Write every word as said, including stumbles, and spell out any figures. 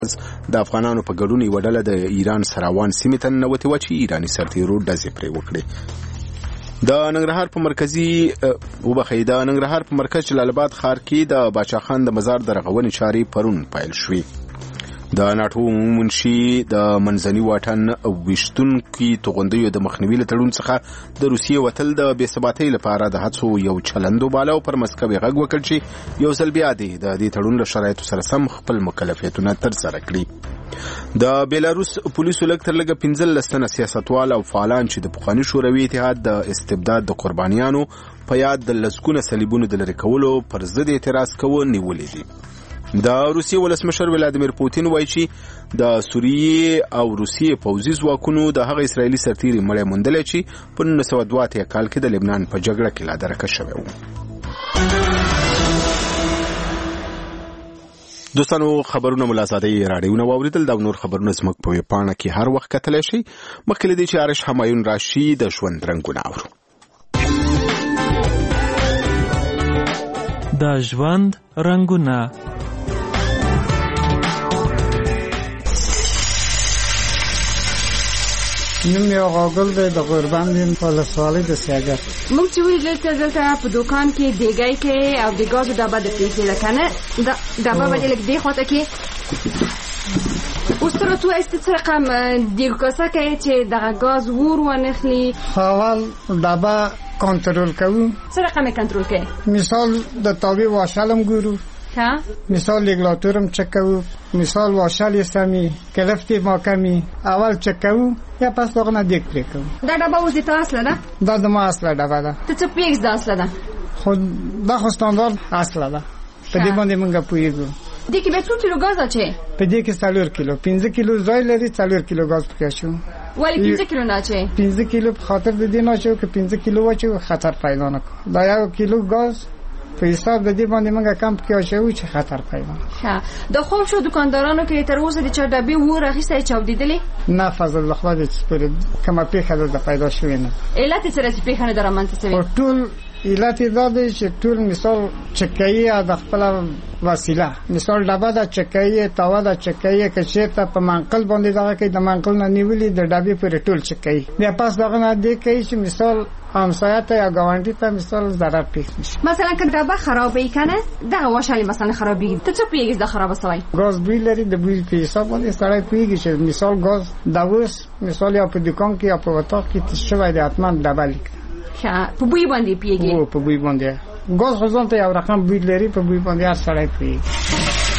د افغانانو په ګډون یوه ډله د ایران سراوان سیمې ته ننوتې وه چې ایراني سرتیرو ډزې پرې وکړې. د ننګرهار په مرکزي وبخښئ د ننګرهار په مرکز جلال آباد ښار کې د باچا خان د مزار د رغونې چارې پرون پیل شوې. د ناټو منشي د منځني واټن ویشتونکي توغندیو د مخنیوي له تړون څخه د روسیې وتل د بې ثباتۍ لپاره د هڅو یو چلند وباله او پر مسکو یې غږ وکړ چې یو ځل بیا دې د دې تړون له شرایطو سره سم خپل مکلفیتونه ترسره کړي. د بیلاروس پولیسو لږ تر لږه پنځلس تنه سیاستوال او فعالان چې د پخواني شوروي اتحاد د استبداد د قربانیانو په یاد د لسګونه صلیبونو د لرې کولو پر ضد اعتراض کوو نیولي دي. د روسیې ولسمشر ولادیمیر پوتین وایي چې د سوریې او روسیې پوځي ځواکونو د هغه اسرایلي سرتیري مړی موندلی چې په نولس سوه دوه اتیا کال کې د لبنان په جګړه کې لا درکه شوی و. دوستانو خبرونه ملا زادې راډیوونه واوریدل دا نور خبرونه زموږ په ویب پاڼه کې هر وخت کتلی شئ. مخکې له دې چې عارش همایون راشي د ژوند رنګونه اورو. د ژوند رنګونه نوم یې غاګل دی د قربان دین په ولسوالۍ د سیاګر. موږ چې ویل دلته دلته په دوکان کې دیګی کې او د ګازو ډبه د پیښې لکه نه د ډبه باندې لږ دی خواته کې اوس تر تو است څه رقم دیګ کاسه کې چې دغه ګاز ور ونخلي اول ډبه کنټرول کوو. څه رقم کنټرول کوي؟ مثال د تابع واشلم ګورو ها مثال رگولاتورم چک کوو، مثال واشل سمی کلفتی ما کمی اول چک کوو یا پس دغه نه دیګ پرې کوو. دا ډبه اوس د تاسو ده؟ دا د ما اصله ډبه ده. ته څه پیکس د اصله ده؟ خو دا خو ستاندارد اصله ده. په دې باندې موږ پوهیږو. دې کې به څو کیلو ګاز اچي؟ په دې کې څلور کیلو پنځه کیلو ځای لري څلور کیلو ګاز پکې شو. ولی پنځه کیلو نه اچي؟ پنځه کیلو په خاطر د دې نه چې پنځه کیلو واچو خطر پیدا نه کوي. دا یو کیلو ګاز په حساب د دې باندې موږ کم کې شوی چې خطر پیدا. ها د خوب شو دکاندارانو کې تر اوسه د چا ډبې و راخیسته چاودیدلې؟ نه فضل الله خو دې سپر کما پیښه د پیدا شوې نه. علت سره چې پیښه نه درمنته شوی. ټول علت دا دی چې ټول مثال چکایي د خپل وسیله مثال ډبه د چکایي تاوا د چکایي کچې ته په منقل باندې دغه کې د منقل نه نیولې د ډبې پر ټول چکایي بیا پاس دغه نه دی کوي چې مثال همسایه ته یا ګاونډي ته مثال ضرر پیښ نشي. مثلا که ډبه خرابې کنه دغه واشالي مثلا خرابې ته څه پیږي د خراب شوی ګاز بوی لري د بوی په حساب باندې سړی پیږي چې مثال ګاز د اوس مثال یا په دکان کې یا په وطاق کې شوی د اتمن ډبه لیک ښه په بوی باندې پیږي. او په بوی باندې ګاز خو ځان ته یو رقم بوی لري په بوی باندې هر سړی پیږي.